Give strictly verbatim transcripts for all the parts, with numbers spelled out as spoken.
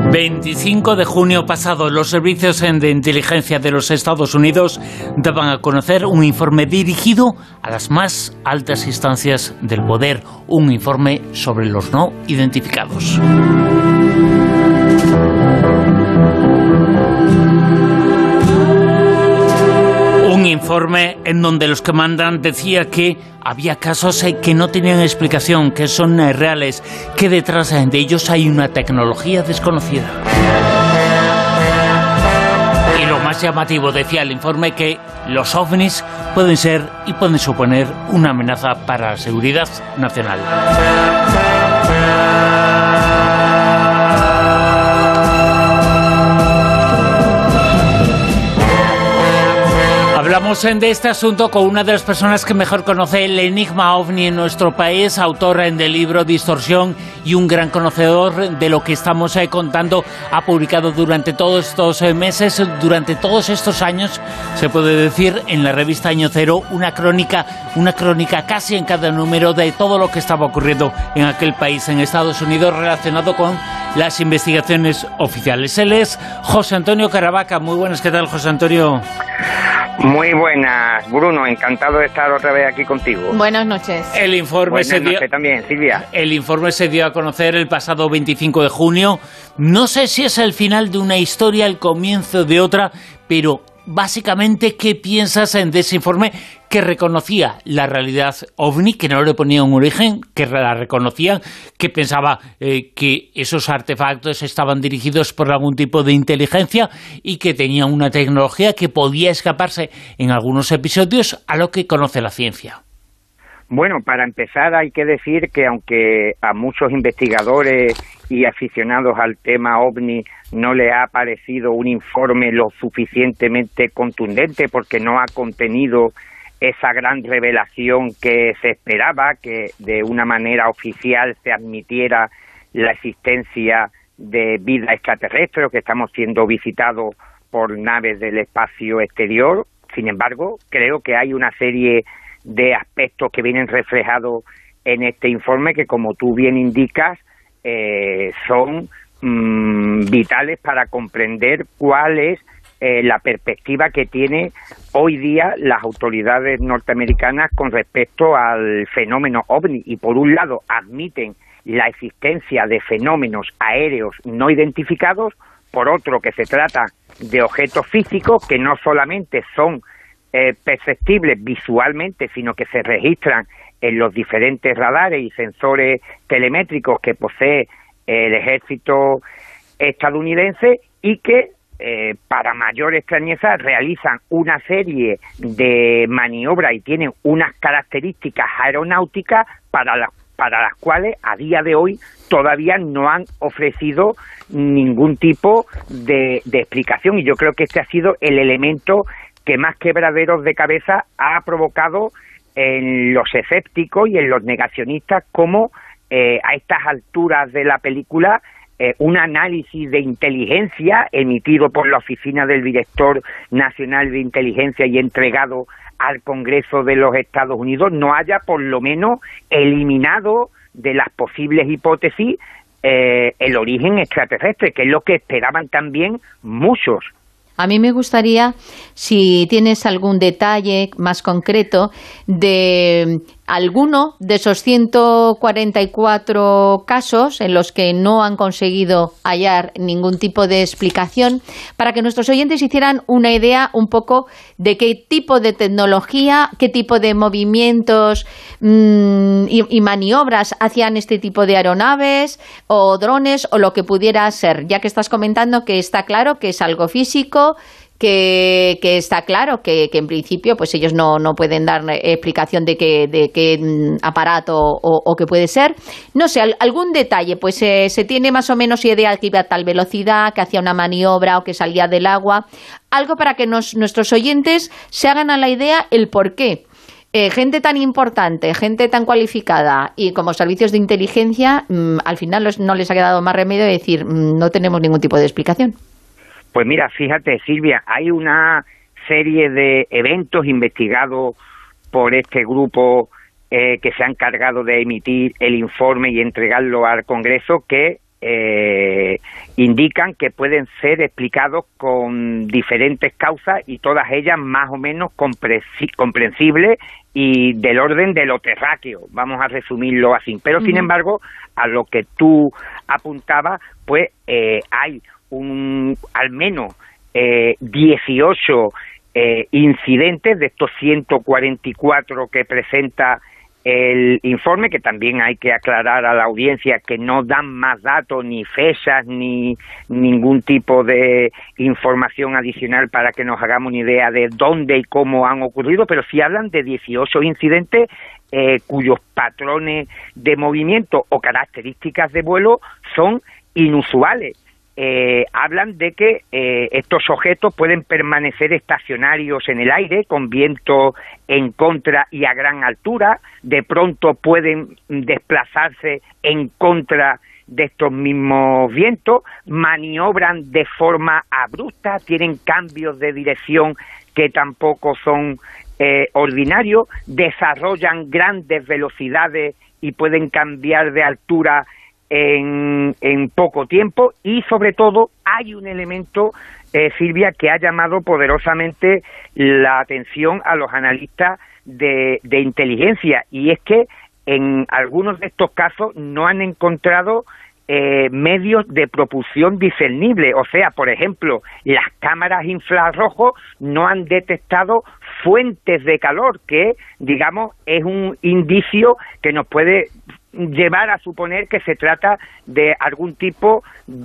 veinticinco de junio pasado, los servicios de inteligencia de los Estados Unidos daban a conocer un informe dirigido a las más altas instancias del poder, un informe sobre los no identificados. Un informe en donde los que mandan decía que había casos que no tenían explicación, que son reales, que detrás de ellos hay una tecnología desconocida. Y lo más llamativo, decía el informe, que los ovnis pueden ser y pueden suponer una amenaza para la seguridad nacional. Hablamos de este asunto con una de las personas que mejor conoce el enigma ovni en nuestro país, autora del libro Distorsión y un gran conocedor de lo que estamos eh, contando. Ha publicado durante todos estos eh, meses, durante todos estos años, se puede decir, en la revista Año Cero, una crónica, una crónica casi en cada número de todo lo que estaba ocurriendo en aquel país, en Estados Unidos, relacionado con las investigaciones oficiales. Él es José Antonio Caravaca. Muy buenas, ¿qué tal, José Antonio? Muy buenas, Bruno, encantado de estar otra vez aquí contigo. Buenas noches. El informe Buenas se dio noches también, Silvia. El informe se dio a conocer el pasado veinticinco de junio. No sé si es el final de una historia, el comienzo de otra, pero básicamente, ¿qué piensas en ese informe que reconocía la realidad ovni, que no le ponía un origen, que la reconocía, que pensaba eh, que esos artefactos estaban dirigidos por algún tipo de inteligencia y que tenían una tecnología que podía escaparse en algunos episodios a lo que conoce la ciencia? Bueno, para empezar hay que decir que aunque a muchos investigadores y aficionados al tema ovni no le ha parecido un informe lo suficientemente contundente porque no ha contenido esa gran revelación que se esperaba, que de una manera oficial se admitiera la existencia de vida extraterrestre o que estamos siendo visitados por naves del espacio exterior. Sin embargo, creo que hay una serie de aspectos que vienen reflejados en este informe que, como tú bien indicas, eh, son mmm, vitales para comprender cuál es eh, la perspectiva que tiene hoy día las autoridades norteamericanas con respecto al fenómeno ovni. Y por un lado admiten la existencia de fenómenos aéreos no identificados, por otro que se trata de objetos físicos que no solamente son Eh, perceptibles visualmente, sino que se registran en los diferentes radares y sensores telemétricos que posee el ejército estadounidense y que, eh, para mayor extrañeza, realizan una serie de maniobras y tienen unas características aeronáuticas para, la, para las cuales a día de hoy todavía no han ofrecido ningún tipo de, de explicación. Y yo creo que este ha sido el elemento que más quebraderos de cabeza ha provocado en los escépticos y en los negacionistas, como eh, a estas alturas de la película eh, un análisis de inteligencia emitido por la Oficina del Director Nacional de Inteligencia y entregado al Congreso de los Estados Unidos no haya por lo menos eliminado de las posibles hipótesis eh, el origen extraterrestre, que es lo que esperaban también muchos. A mí me gustaría, si tienes algún detalle más concreto de alguno de esos ciento cuarenta y cuatro casos en los que no han conseguido hallar ningún tipo de explicación, para que nuestros oyentes hicieran una idea un poco de qué tipo de tecnología, qué tipo de movimientos mmm, y, y maniobras hacían este tipo de aeronaves o drones o lo que pudiera ser, ya que estás comentando que está claro que es algo físico, Que, que está claro que, que en principio pues ellos no, no pueden dar explicación de qué de qué aparato o, o qué puede ser. No sé, algún detalle, pues eh, se tiene más o menos idea que iba a tal velocidad, que hacía una maniobra o que salía del agua. Algo para que nos, nuestros oyentes se hagan a la idea el por qué. Eh, gente tan importante, gente tan cualificada y como servicios de inteligencia, mmm, al final los, no les ha quedado más remedio de decir mmm, no tenemos ningún tipo de explicación. Pues mira, fíjate, Silvia, hay una serie de eventos investigados por este grupo eh, que se ha encargado de emitir el informe y entregarlo al Congreso que, eh, indican que pueden ser explicados con diferentes causas y todas ellas más o menos comprensibles y del orden de lo terráqueo, vamos a resumirlo así. Pero, sin embargo, a lo que tú apuntabas, pues eh, hay un al menos eh, dieciocho eh, incidentes de estos ciento cuarenta y cuatro que presenta el informe, que también hay que aclarar a la audiencia que no dan más datos, ni fechas, ni ningún tipo de información adicional para que nos hagamos una idea de dónde y cómo han ocurrido, pero sí hablan de dieciocho incidentes eh, cuyos patrones de movimiento o características de vuelo son inusuales. Eh, hablan de que eh, estos objetos pueden permanecer estacionarios en el aire con viento en contra y a gran altura, de pronto pueden desplazarse en contra de estos mismos vientos, maniobran de forma abrupta, tienen cambios de dirección que tampoco son eh, ordinarios, desarrollan grandes velocidades y pueden cambiar de altura En, en poco tiempo, y sobre todo hay un elemento, eh, Silvia, que ha llamado poderosamente la atención a los analistas de, de inteligencia, y es que en algunos de estos casos no han encontrado eh, medios de propulsión discernibles. O sea, por ejemplo, las cámaras infrarrojos no han detectado fuentes de calor, que digamos es un indicio que nos puede llevar a suponer que se trata de algún tipo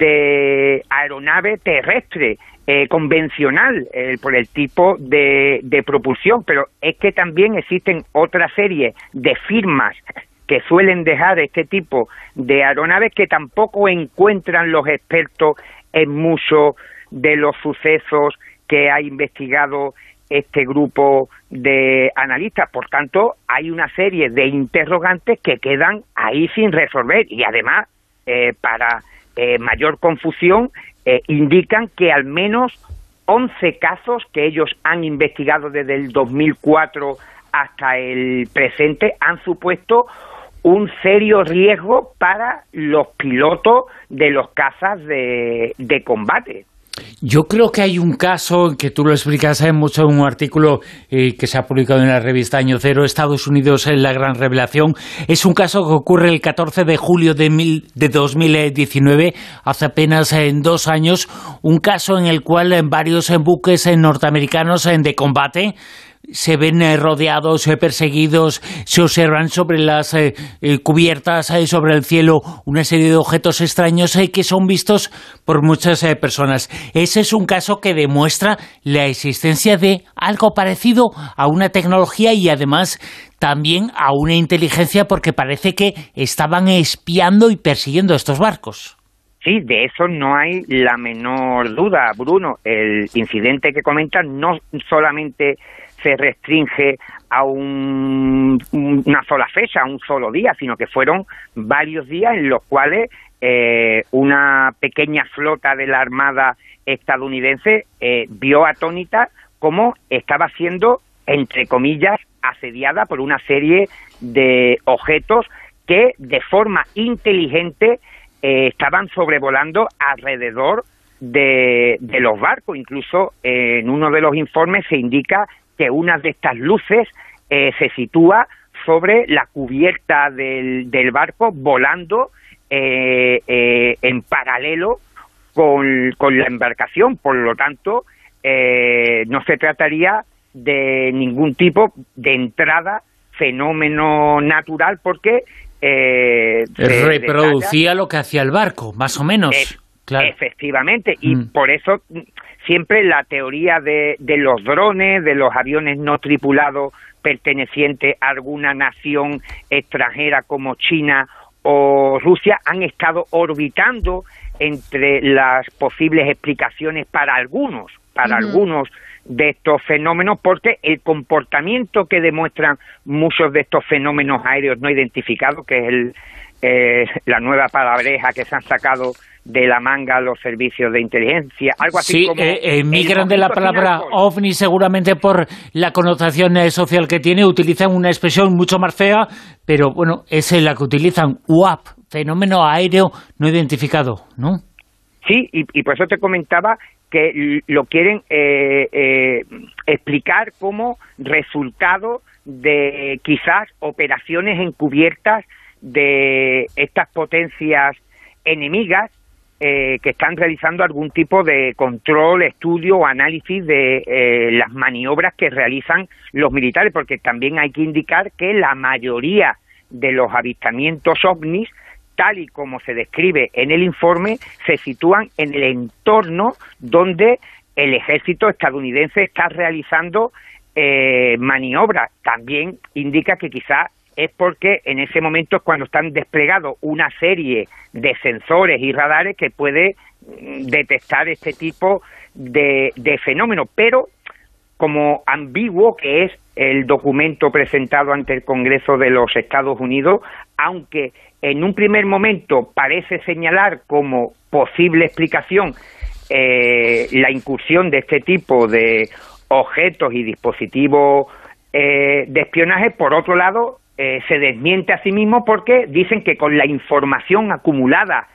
de aeronave terrestre eh, convencional eh, por el tipo de, de propulsión, pero es que también existen otra serie de firmas que suelen dejar este tipo de aeronaves que tampoco encuentran los expertos en muchos de los sucesos que ha investigado este grupo de analistas. Por tanto, hay una serie de interrogantes que quedan ahí sin resolver, y además, eh, para eh, mayor confusión, eh, indican que al menos once casos que ellos han investigado desde el dos mil cuatro hasta el presente han supuesto un serio riesgo para los pilotos de los cazas de, de combate. Yo creo que hay un caso que tú lo explicas en mucho en un artículo eh, que se ha publicado en la revista Año Cero, Estados Unidos en la gran revelación. Es un caso que ocurre el catorce de julio de, mil, de dos mil diecinueve, hace apenas en dos años, un caso en el cual en varios en buques en norteamericanos en de combate se ven eh, rodeados, eh, perseguidos, se observan sobre las eh, eh, cubiertas, eh, sobre el cielo, una serie de objetos extraños eh, que son vistos por muchas eh, personas. Ese es un caso que demuestra la existencia de algo parecido a una tecnología y además también a una inteligencia, porque parece que estaban espiando y persiguiendo estos barcos. Sí, de eso no hay la menor duda, Bruno. El incidente que comentas no solamente se restringe a un, una sola fecha, a un solo día, sino que fueron varios días en los cuales eh, una pequeña flota de la Armada estadounidense eh, vio atónita cómo estaba siendo, entre comillas, asediada por una serie de objetos que de forma inteligente eh, estaban sobrevolando alrededor de, de los barcos. Incluso eh, en uno de los informes se indica que una de estas luces eh, se sitúa sobre la cubierta del, del barco, volando eh, eh, en paralelo con, con la embarcación. Por lo tanto, eh, no se trataría de ningún tipo de entrada fenómeno natural, porque eh, reproducía detalla lo que hacía el barco, más o menos. Es, claro. Efectivamente, y mm. por eso siempre la teoría de, de los drones, de los aviones no tripulados pertenecientes a alguna nación extranjera como China o Rusia han estado orbitando entre las posibles explicaciones para algunos, para uh-huh. algunos de estos fenómenos, porque el comportamiento que demuestran muchos de estos fenómenos aéreos no identificados, que es el, eh, la nueva palabreja que se han sacado de la manga los servicios de inteligencia, algo así sí, como... Sí, eh, emigran de la palabra ovni seguramente por la connotación eh, social que tiene, utilizan una expresión mucho más fea, pero bueno, es la que utilizan, U A P, fenómeno aéreo no identificado, ¿no? Sí, y, y por eso te comentaba que lo quieren eh, eh, explicar como resultado de quizás operaciones encubiertas de estas potencias enemigas eh, que están realizando algún tipo de control, estudio o análisis de eh, las maniobras que realizan los militares, porque también hay que indicar que la mayoría de los avistamientos ovnis, tal y como se describe en el informe, se sitúan en el entorno donde el ejército estadounidense está realizando eh, maniobras. También indica que quizás es porque en ese momento es cuando están desplegados una serie de sensores y radares que puede detectar este tipo de, de fenómenos, pero como ambiguo que es el documento presentado ante el Congreso de los Estados Unidos, aunque en un primer momento parece señalar como posible explicación eh, la incursión de este tipo de objetos y dispositivos eh, de espionaje, por otro lado eh, se desmiente a sí mismo porque dicen que con la información acumulada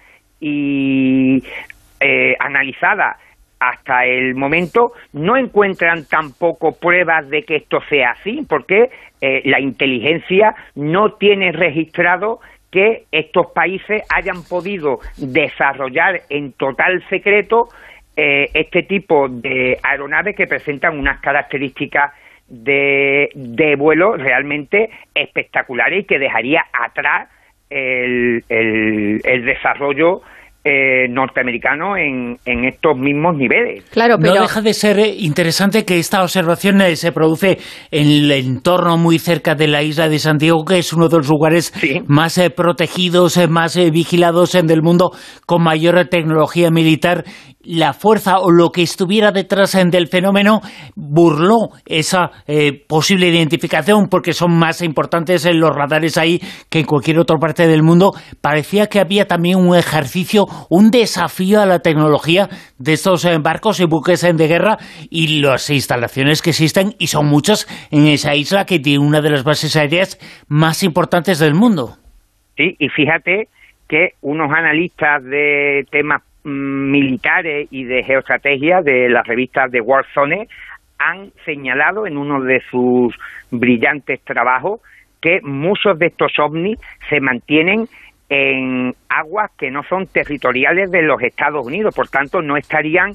y eh, analizada hasta el momento no encuentran tampoco pruebas de que esto sea así, porque eh, la inteligencia no tiene registrado que estos países hayan podido desarrollar en total secreto eh, este tipo de aeronaves que presentan unas características de, de vuelo realmente espectaculares y que dejaría atrás el, el, el desarrollo Eh, norteamericano en, en estos mismos niveles. Claro, pero no deja de ser interesante que esta observación eh, se produce en el entorno muy cerca de la isla de Santiago, que es uno de los lugares sí. más eh, protegidos, eh, más eh, vigilados eh, del mundo, con mayor eh, tecnología militar. La fuerza o lo que estuviera detrás eh, del fenómeno burló esa eh, posible identificación, porque son más importantes eh, los radares ahí que en cualquier otra parte del mundo. Parecía que había también un ejercicio, un desafío a la tecnología de estos barcos y buques de guerra y las instalaciones que existen, y son muchas en esa isla que tiene una de las bases aéreas más importantes del mundo. Sí, y fíjate que unos analistas de temas mmm, militares y de geoestrategia de las revistas de Warzone han señalado en uno de sus brillantes trabajos que muchos de estos ovnis se mantienen en aguas que no son territoriales de los Estados Unidos, por tanto no estarían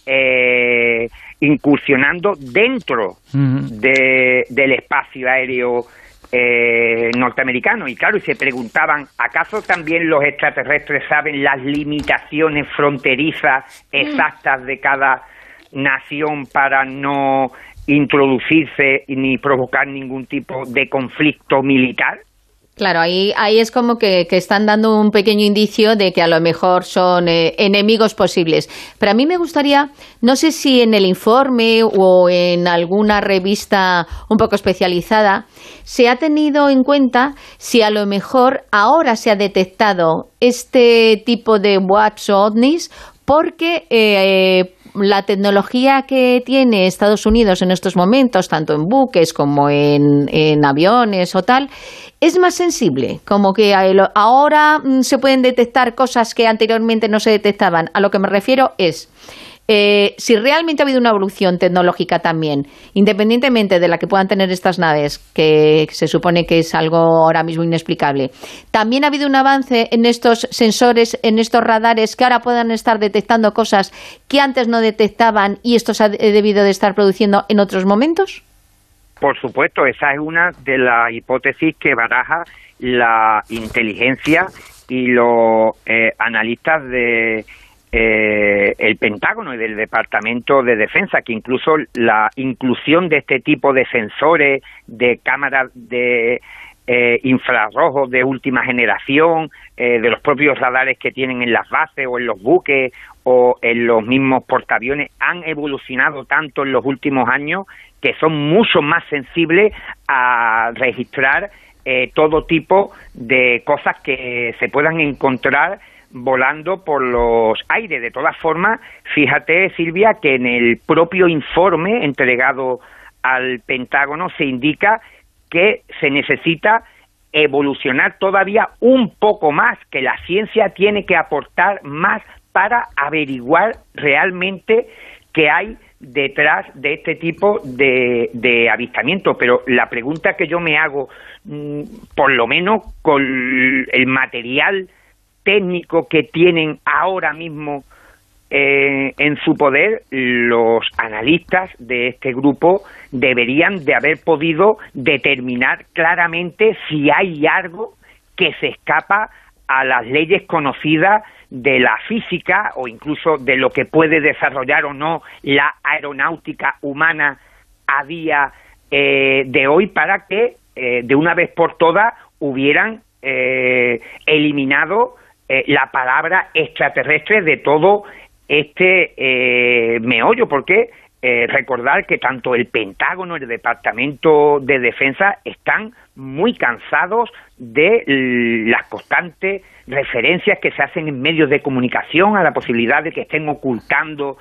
eh, incursionando dentro uh-huh. de, del espacio aéreo eh, norteamericano. Y claro, y se preguntaban, ¿acaso también los extraterrestres saben las limitaciones fronterizas exactas de cada nación para no introducirse ni provocar ningún tipo de conflicto militar? Claro, ahí, ahí es como que, que están dando un pequeño indicio de que a lo mejor son eh, enemigos posibles. Pero a mí me gustaría, no sé si en el informe o en alguna revista un poco especializada, se ha tenido en cuenta si a lo mejor ahora se ha detectado este tipo de watch ovnis porque eh, la tecnología que tiene Estados Unidos en estos momentos, tanto en buques como en, en aviones o tal, es más sensible, como que ahora se pueden detectar cosas que anteriormente no se detectaban. A lo que me refiero es, eh, si realmente ha habido una evolución tecnológica también, independientemente de la que puedan tener estas naves, que se supone que es algo ahora mismo inexplicable, también ha habido un avance en estos sensores, en estos radares, que ahora puedan estar detectando cosas que antes no detectaban, y esto se ha debido de estar produciendo en otros momentos. Por supuesto, esa es una de las hipótesis que baraja la inteligencia y los eh, analistas de eh, el Pentágono y del Departamento de Defensa, que incluso la inclusión de este tipo de sensores, de cámaras de eh, infrarrojos de última generación, eh, de los propios radares que tienen en las bases o en los buques o en los mismos portaaviones, han evolucionado tanto en los últimos años que son mucho más sensibles a registrar eh, todo tipo de cosas que se puedan encontrar volando por los aires. De todas formas, fíjate, Silvia, que en el propio informe entregado al Pentágono se indica que se necesita evolucionar todavía un poco más, que la ciencia tiene que aportar más para averiguar realmente qué hay detrás de este tipo de, de avistamientos. Pero la pregunta que yo me hago, por lo menos con el material técnico que tienen ahora mismo eh, en su poder, los analistas de este grupo deberían de haber podido determinar claramente si hay algo que se escapa a las leyes conocidas de la física o incluso de lo que puede desarrollar o no la aeronáutica humana a día eh, de hoy, para que eh, de una vez por todas hubieran eh, eliminado eh, la palabra extraterrestre de todo este eh, meollo, porque eh, recordar que tanto el Pentágono y el Departamento de Defensa están muy cansados de las constantes referencias que se hacen en medios de comunicación a la posibilidad de que estén ocultando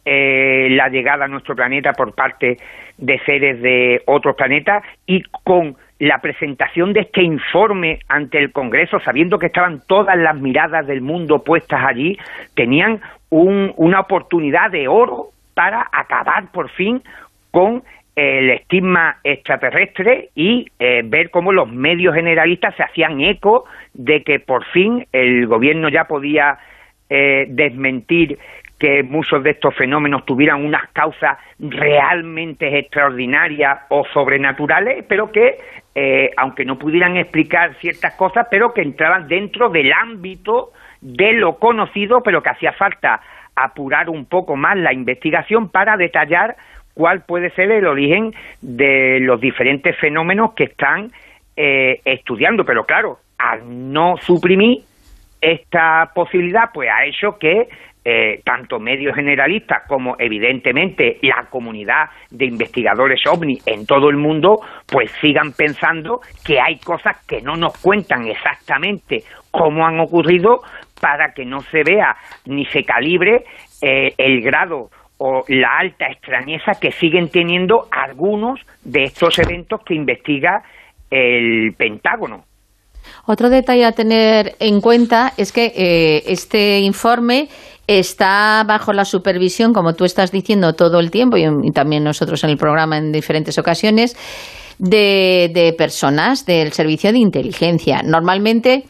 eh, la llegada a nuestro planeta por parte de seres de otros planetas, y con la presentación de este informe ante el Congreso, sabiendo que estaban todas las miradas del mundo puestas allí, tenían un, una oportunidad de oro para acabar por fin con el estigma extraterrestre y eh, ver cómo los medios generalistas se hacían eco de que por fin el gobierno ya podía eh, desmentir que muchos de estos fenómenos tuvieran unas causas realmente extraordinarias o sobrenaturales, pero que, eh, aunque no pudieran explicar ciertas cosas, pero que entraban dentro del ámbito de lo conocido, pero que hacía falta apurar un poco más la investigación para detallar cuál puede ser el origen de los diferentes fenómenos que están eh, estudiando. Pero claro, al no suprimir esta posibilidad, pues ha hecho que eh, tanto medios generalistas como evidentemente la comunidad de investigadores ovni en todo el mundo pues sigan pensando que hay cosas que no nos cuentan exactamente cómo han ocurrido, para que no se vea ni se calibre eh, el grado o la alta extrañeza que siguen teniendo algunos de estos eventos que investiga el Pentágono. Otro detalle a tener en cuenta es que eh, este informe está bajo la supervisión, como tú estás diciendo todo el tiempo, y, y también nosotros en el programa en diferentes ocasiones, de, de personas del servicio de inteligencia. Normalmente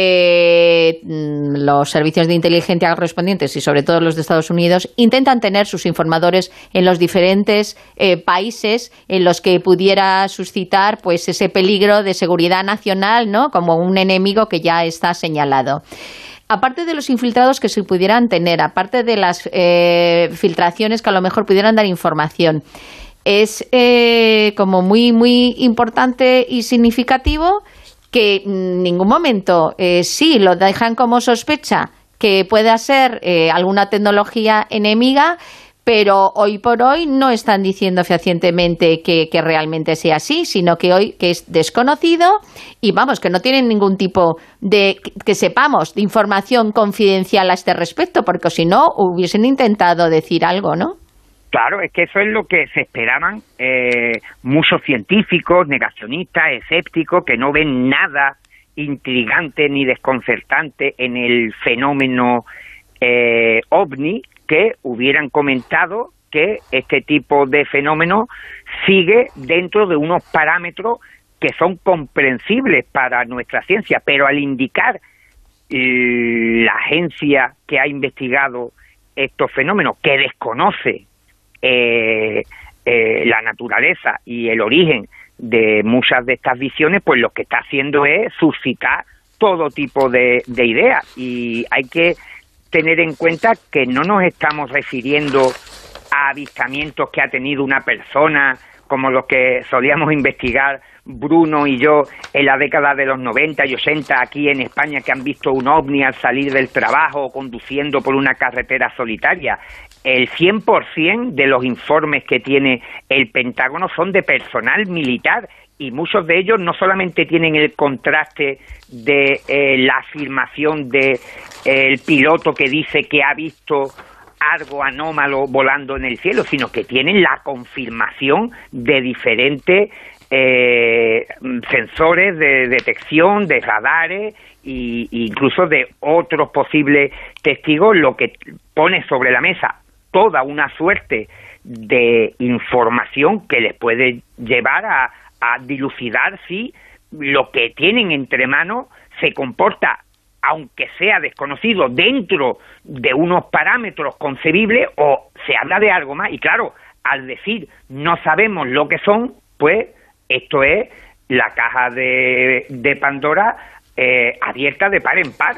Eh, los servicios de inteligencia correspondientes, y sobre todo los de Estados Unidos, intentan tener sus informadores en los diferentes eh, países en los que pudiera suscitar pues ese peligro de seguridad nacional, ¿no?, como un enemigo que ya está señalado. Aparte de los infiltrados que se pudieran tener, aparte de las eh, filtraciones que a lo mejor pudieran dar información, es eh, como muy, muy importante y significativo que en ningún momento eh, sí lo dejan como sospecha que pueda ser eh, alguna tecnología enemiga, pero hoy por hoy no están diciendo fehacientemente que, que realmente sea así, sino que hoy que es desconocido y vamos, que no tienen ningún tipo de, que, que sepamos, de información confidencial a este respecto, porque si no hubiesen intentado decir algo, ¿no? Claro, es que eso es lo que se esperaban eh, muchos científicos, negacionistas, escépticos, que no ven nada intrigante ni desconcertante en el fenómeno eh, ovni, que hubieran comentado que este tipo de fenómeno sigue dentro de unos parámetros que son comprensibles para nuestra ciencia, pero al indicar eh, la agencia que ha investigado estos fenómenos, que desconoce Eh, eh, la naturaleza y el origen de muchas de estas visiones, pues lo que está haciendo es suscitar todo tipo de, de ideas, y hay que tener en cuenta que no nos estamos refiriendo a avistamientos que ha tenido una persona como los que solíamos investigar Bruno y yo en la década de los noventa y ochenta aquí en España, que han visto un ovni al salir del trabajo o conduciendo por una carretera solitaria. El cien por ciento de los informes que tiene el Pentágono son de personal militar, y muchos de ellos no solamente tienen el contraste de eh, la afirmación de eh, el piloto que dice que ha visto algo anómalo volando en el cielo, sino que tienen la confirmación de diferentes eh, sensores de detección, de radares y, y incluso de otros posibles testigos, lo que pone sobre la mesa toda una suerte de información que les puede llevar a, a dilucidar si lo que tienen entre manos se comporta, aunque sea desconocido, dentro de unos parámetros concebibles, o se habla de algo más. Y claro, al decir no sabemos lo que son, pues esto es la caja de, de Pandora eh, abierta de par en par.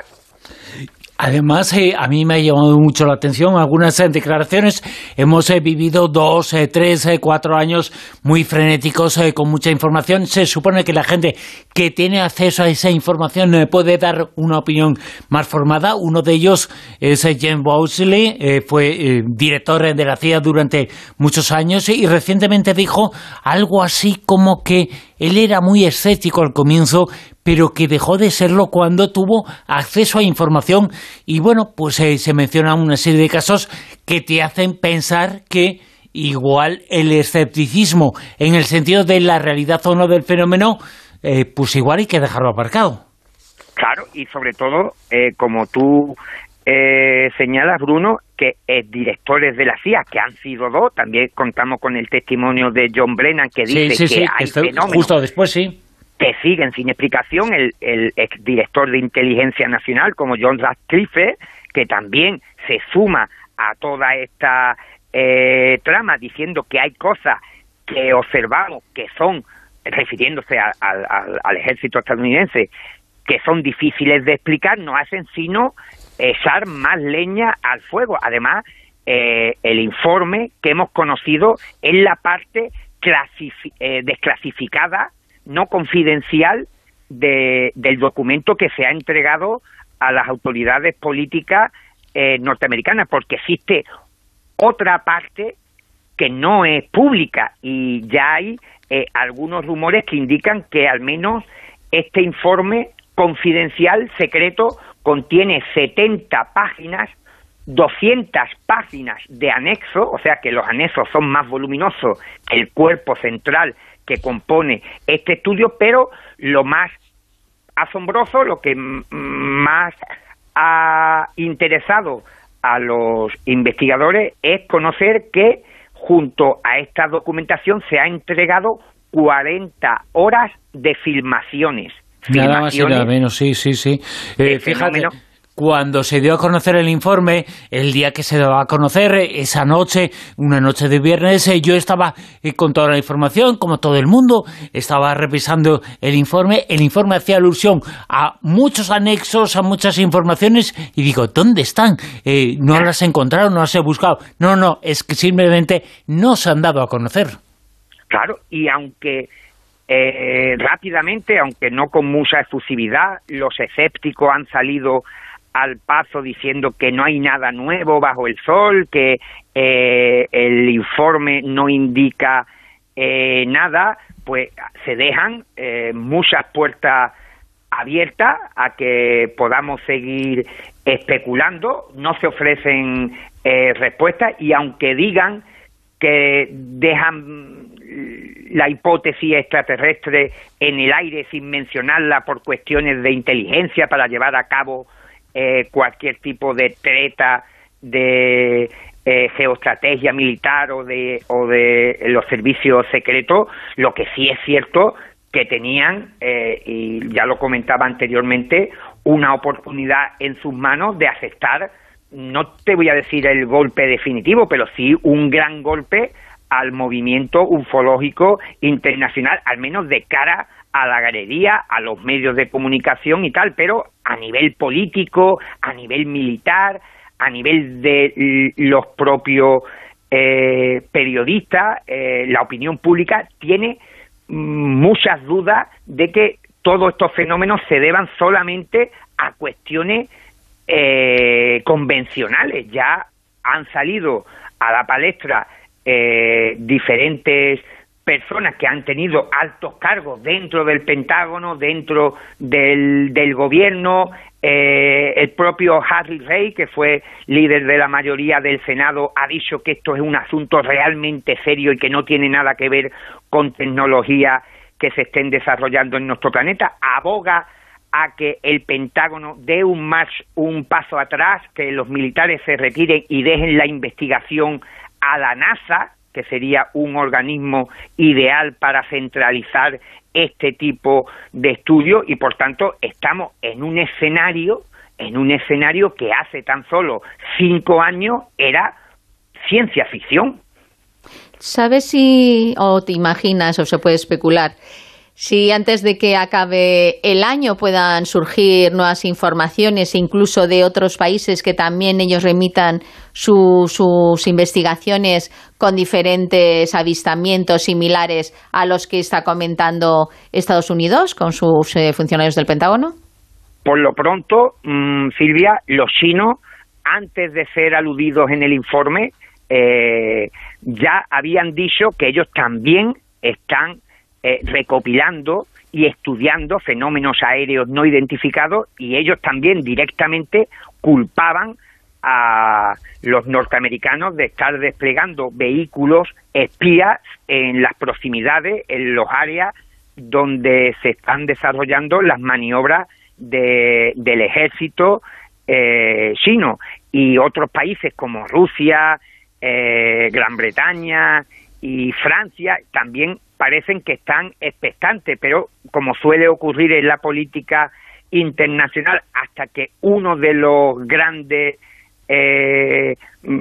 Además, eh, a mí me ha llamado mucho la atención algunas eh, declaraciones. Hemos eh, vivido dos, eh, tres, eh, cuatro años muy frenéticos, eh, con mucha información. Se supone que la gente que tiene acceso a esa información eh, puede dar una opinión más formada. Uno de ellos es eh, James Bowsley, eh, fue eh, director de la C I A durante muchos años y recientemente dijo algo así como que él era muy escéptico al comienzo, pero que dejó de serlo cuando tuvo acceso a información. Y bueno, pues eh, se mencionan una serie de casos que te hacen pensar que igual el escepticismo, en el sentido de la realidad o no del fenómeno, eh, pues igual hay que dejarlo aparcado. Claro, y sobre todo, eh, como tú eh, señalas, Bruno, que eh, directores de la C I A, que han sido dos, también contamos con el testimonio de John Brennan, que dice sí, sí, que sí, hay esto, fenómenos justo después, sí, que siguen sin explicación, el, el exdirector de Inteligencia Nacional, como John Ratcliffe, que también se suma a toda esta eh, trama, diciendo que hay cosas que observamos que son, refiriéndose a, a, a, al ejército estadounidense, que son difíciles de explicar, no hacen sino echar más leña al fuego. Además, eh, el informe que hemos conocido es la parte clasifi- eh, desclasificada, no confidencial, de, del documento que se ha entregado a las autoridades políticas eh, norteamericanas, porque existe otra parte que no es pública y ya hay eh, algunos rumores que indican que al menos este informe confidencial secreto contiene setenta páginas, doscientas páginas de anexo, o sea que los anexos son más voluminosos que el cuerpo central que compone este estudio, pero lo más asombroso, lo que m- más ha interesado a los investigadores es conocer que junto a esta documentación se ha entregado cuarenta horas de filmaciones. Nada más y nada menos, sí, sí, sí. Eh, fíjate, cuando se dio a conocer el informe, el día que se daba a conocer, esa noche, una noche de viernes, eh, yo estaba eh, con toda la información, como todo el mundo, estaba revisando el informe. El informe hacía alusión a muchos anexos, a muchas informaciones, y digo, ¿dónde están? Eh, ¿No las he encontrado, no las he buscado? No, no, es que simplemente no se han dado a conocer. Claro, y aunque... Eh, rápidamente, aunque no con mucha efusividad, los escépticos han salido al paso diciendo que no hay nada nuevo bajo el sol, que eh, el informe no indica eh, nada, pues se dejan eh, muchas puertas abiertas a que podamos seguir especulando. No se ofrecen eh, respuestas, y aunque digan que dejan la hipótesis extraterrestre en el aire sin mencionarla por cuestiones de inteligencia para llevar a cabo eh, cualquier tipo de treta de eh, geoestrategia militar o de o de los servicios secretos, lo que sí es cierto que tenían, eh, y ya lo comentaba anteriormente, una oportunidad en sus manos de aceptar, no te voy a decir el golpe definitivo, pero sí un gran golpe al movimiento ufológico internacional, al menos de cara a la galería, a los medios de comunicación y tal, pero a nivel político, a nivel militar, a nivel de los propios eh, periodistas, eh, la opinión pública tiene muchas dudas de que todos estos fenómenos se deban solamente a cuestiones eh, convencionales. Ya han salido a la palestra Eh, diferentes personas que han tenido altos cargos dentro del Pentágono, dentro del, del gobierno, eh, el propio Harry Reid, que fue líder de la mayoría del Senado, ha dicho que esto es un asunto realmente serio y que no tiene nada que ver con tecnología que se estén desarrollando en nuestro planeta. Aboga a que el Pentágono dé un, más, un paso atrás, que los militares se retiren y dejen la investigación a la NASA, que sería un organismo ideal para centralizar este tipo de estudios, y por tanto estamos en un escenario, en un escenario que hace tan solo cinco años era ciencia ficción. ¿Sabes si, o te imaginas, o se puede especular, si antes de que acabe el año puedan surgir nuevas informaciones, incluso de otros países que también ellos remitan su, sus investigaciones con diferentes avistamientos similares a los que está comentando Estados Unidos con sus eh, funcionarios del Pentágono? Por lo pronto, mmm, Silvia, los chinos, antes de ser aludidos en el informe, eh, ya habían dicho que ellos también están Eh, recopilando y estudiando fenómenos aéreos no identificados, y ellos también directamente culpaban a los norteamericanos de estar desplegando vehículos espías en las proximidades, en los áreas donde se están desarrollando las maniobras de, del ejército eh, chino, y otros países como Rusia, eh, Gran Bretaña y Francia también parecen que están expectantes, pero como suele ocurrir en la política internacional, hasta que uno de los grandes eh,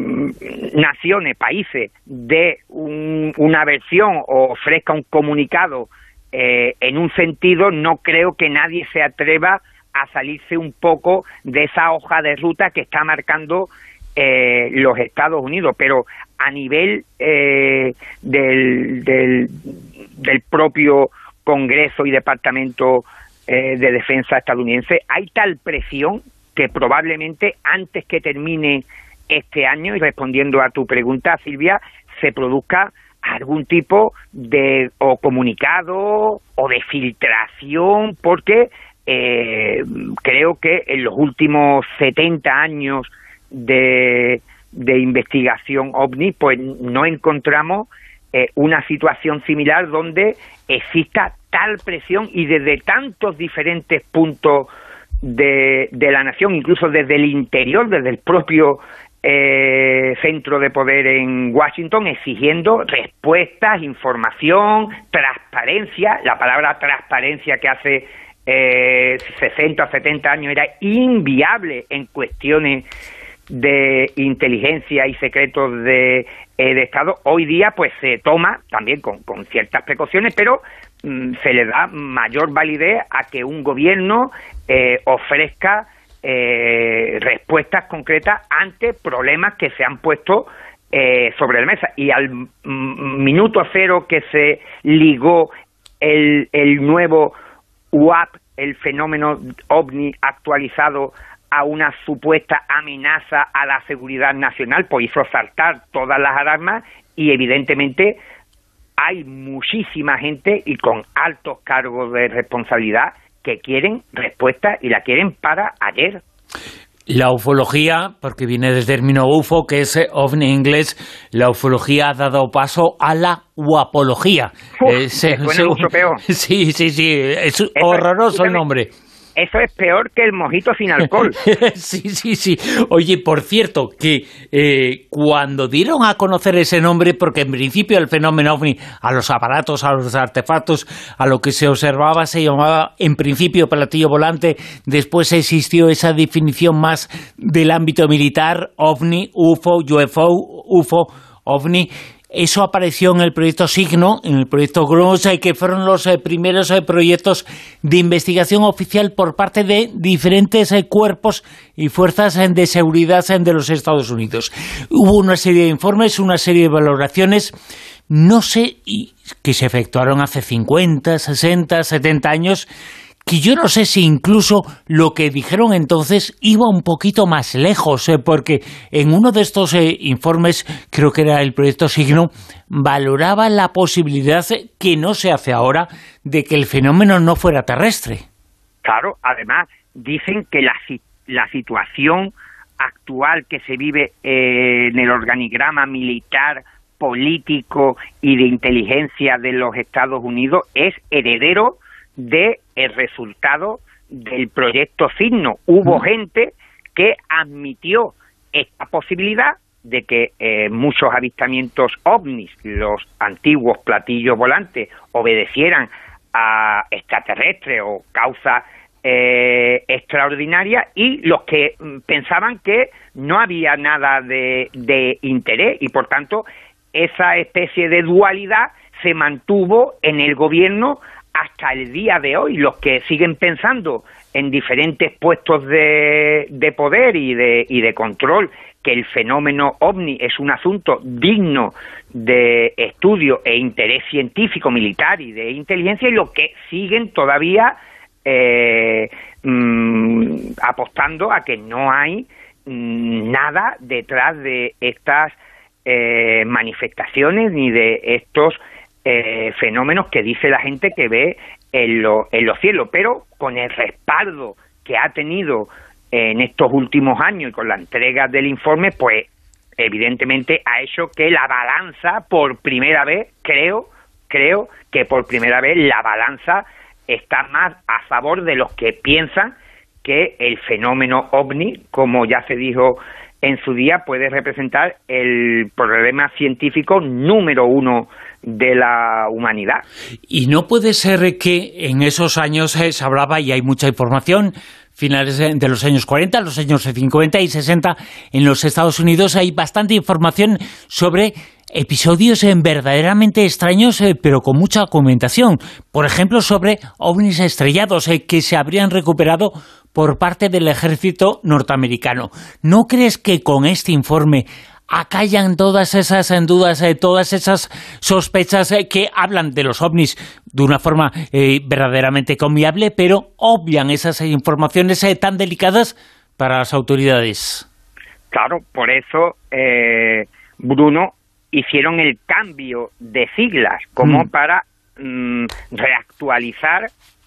naciones, países, dé un, una versión o ofrezca un comunicado eh, en un sentido, no creo que nadie se atreva a salirse un poco de esa hoja de ruta que está marcando Eh, los Estados Unidos, pero a nivel eh, del, del, del propio Congreso y Departamento eh, de Defensa estadounidense, hay tal presión que probablemente antes que termine este año, y respondiendo a tu pregunta, Silvia, se produzca algún tipo de o comunicado o de filtración, porque eh, creo que en los últimos setenta años de, de investigación OVNI, pues no encontramos eh, una situación similar donde exista tal presión y desde tantos diferentes puntos de, de la nación, incluso desde el interior, desde el propio eh, centro de poder en Washington, exigiendo respuestas, información, transparencia. La palabra transparencia, que hace eh, sesenta o setenta años era inviable en cuestiones de inteligencia y secretos de, eh, de Estado, hoy día pues se toma también con, con ciertas precauciones, pero mm, se le da mayor validez a que un gobierno eh, ofrezca eh, respuestas concretas ante problemas que se han puesto eh, sobre la mesa. Y al mm, minuto cero que se ligó el, el nuevo U A P, el fenómeno OVNI actualizado, a una supuesta amenaza a la seguridad nacional, pues hizo saltar todas las alarmas, y evidentemente hay muchísima gente y con altos cargos de responsabilidad que quieren respuestas y la quieren para ayer. La ufología, porque viene del término U F O, que es OVNI en inglés, la ufología ha dado paso a la uapología. Uf, eh, se, suena se, mucho peor. Sí, sí, sí, es Eso, horroroso el nombre. Eso es peor que el mojito sin alcohol. Sí, sí, sí. Oye, por cierto, que eh, cuando dieron a conocer ese nombre, porque en principio el fenómeno OVNI, a los aparatos, a los artefactos, a lo que se observaba, se llamaba en principio platillo volante, después existió esa definición más del ámbito militar, OVNI, U F O, U F O, U F O, OVNI. Eso apareció en el proyecto Signo, en el proyecto Gross, que fueron los eh, primeros eh, proyectos de investigación oficial por parte de diferentes eh, cuerpos y fuerzas eh, de seguridad eh, de los Estados Unidos. Hubo una serie de informes, una serie de valoraciones, no sé, y, que se efectuaron hace cincuenta, sesenta, setenta años, que yo no sé si incluso lo que dijeron entonces iba un poquito más lejos, eh, porque en uno de estos eh, informes, creo que era el proyecto Signo, valoraba la posibilidad, eh, que no se hace ahora, de que el fenómeno no fuera terrestre. Claro, además dicen que la, la situación actual que se vive eh, en el organigrama militar, político y de inteligencia de los Estados Unidos es heredero de el resultado del proyecto Cigno hubo gente que admitió esta posibilidad de que eh, muchos avistamientos ovnis, los antiguos platillos volantes, obedecieran a extraterrestres o causas eh, extraordinarias, y los que mm, pensaban que no había nada de, de interés, y por tanto esa especie de dualidad se mantuvo en el gobierno hasta el día de hoy. Los que siguen pensando en diferentes puestos de, de poder y de, y de control que el fenómeno ovni es un asunto digno de estudio e interés científico, militar y de inteligencia, y los que siguen todavía eh, mmm, apostando a que no hay mmm, nada detrás de estas eh, manifestaciones ni de estos eh, fenómenos que dice la gente que ve en, lo, en los cielos, pero con el respaldo que ha tenido en estos últimos años y con la entrega del informe, pues evidentemente ha hecho que la balanza, por primera vez, creo, creo que por primera vez la balanza está más a favor de los que piensan que el fenómeno ovni, como ya se dijo en su día, puede representar el problema científico número uno de la humanidad. Y no puede ser que en esos años eh, se hablaba, y hay mucha información, finales de los años cuarenta, los años cincuenta y sesenta, en los Estados Unidos hay bastante información sobre episodios eh, verdaderamente extraños, eh, pero con mucha documentación. Por ejemplo, sobre ovnis estrellados eh, que se habrían recuperado por parte del ejército norteamericano. ¿No crees que con este informe acallan todas esas dudas, eh, todas esas sospechas eh, que hablan de los ovnis de una forma eh, verdaderamente confiable, pero obvian esas informaciones eh, tan delicadas para las autoridades? Claro, por eso, eh, Bruno, hicieron el cambio de siglas, como mm. para mm, reactualizar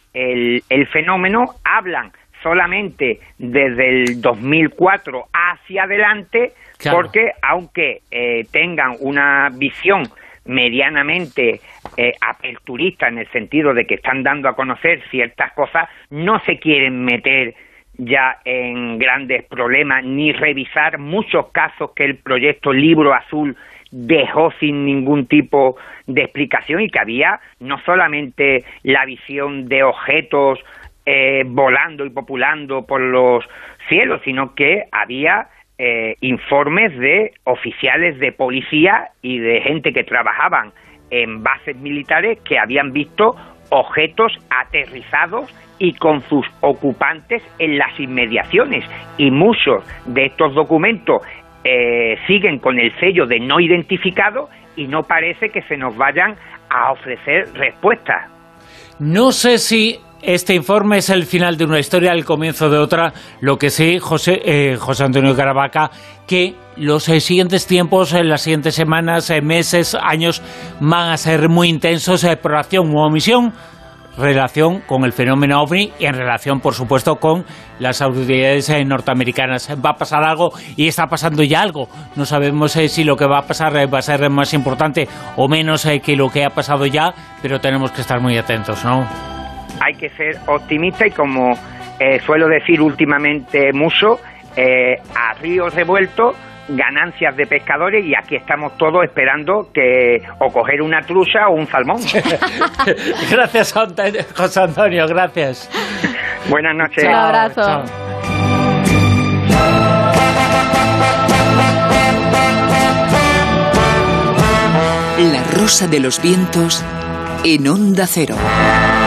el, el fenómeno. Hablan solamente desde el dos mil cuatro hacia adelante, claro, porque aunque eh, tengan una visión medianamente eh, aperturista, en el sentido de que están dando a conocer ciertas cosas, no se quieren meter ya en grandes problemas ni revisar muchos casos que el proyecto Libro Azul dejó sin ningún tipo de explicación, y que había no solamente la visión de objetos Eh, volando y populando por los cielos, sino que había eh, informes de oficiales de policía y de gente que trabajaban en bases militares que habían visto objetos aterrizados y con sus ocupantes en las inmediaciones, y muchos de estos documentos eh, siguen con el sello de no identificado, y no parece que se nos vayan a ofrecer respuestas. No sé si este informe es el final de una historia, el comienzo de otra. Lo que sí, José, eh, José Antonio Caravaca, que los eh, siguientes tiempos, en eh, las siguientes semanas, eh, meses, años, van a ser muy intensos eh, por acción u omisión, relación con el fenómeno ovni y en relación, por supuesto, con las autoridades eh, norteamericanas. Va a pasar algo, y está pasando ya algo. No sabemos eh, si lo que va a pasar eh, va a ser más importante o menos eh, que lo que ha pasado ya, pero tenemos que estar muy atentos, ¿no? Hay que ser optimista, y como eh, suelo decir últimamente mucho, eh, a río revuelto, ganancias de pescadores, y aquí estamos todos esperando que o coger una trucha o un salmón. Gracias, José Antonio, gracias. Buenas noches. Un abrazo. Chao. La Rosa de los Vientos en Onda Cero.